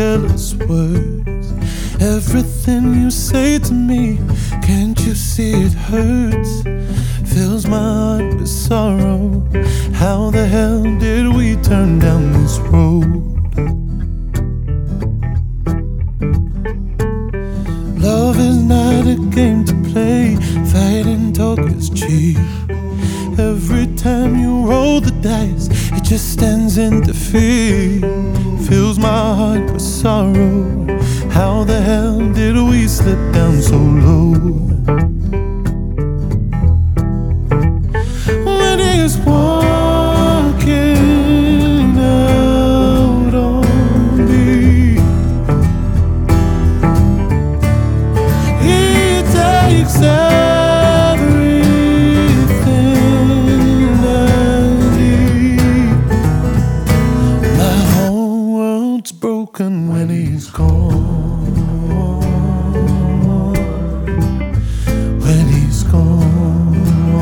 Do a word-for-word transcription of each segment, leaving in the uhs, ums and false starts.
careless words. Everything you say to me, can't you see it hurts? Fills my heart with sorrow. How the hell did we turn down this road? Love is not a game to play. Fighting talk is cheap. Every time you roll the dice, it just stands in defeat. Fills my heart with sorrow. How the hell did we slip down so low? When he's walking out on me, he takes everything I need. My whole world's broken when he's gone. When he's gone,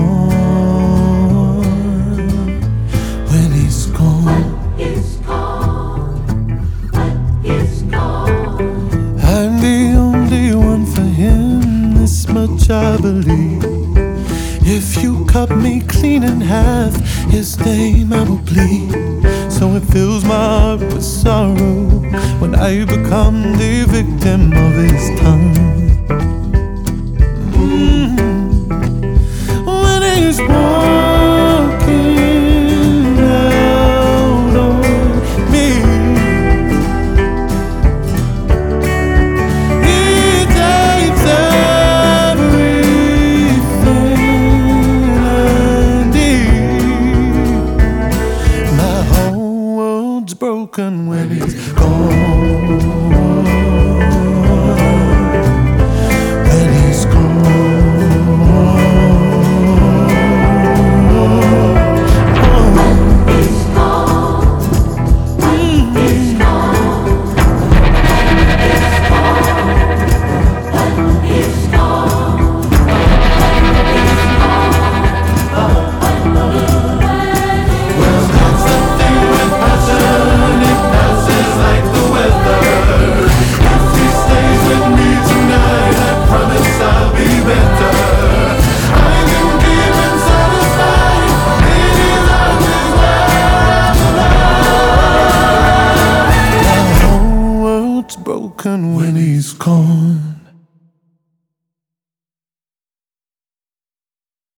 when he's gone, when he's gone, when he's gone. I'm the only one for him, this much I believe. If you cut me clean in half, his name I will bleed. So it fills my heart with sorrow when I become the victim of his tongue. Mm. When he's walking out on me, he takes everything I need. My whole world's broken when he's gone. When he's broken when he's gone.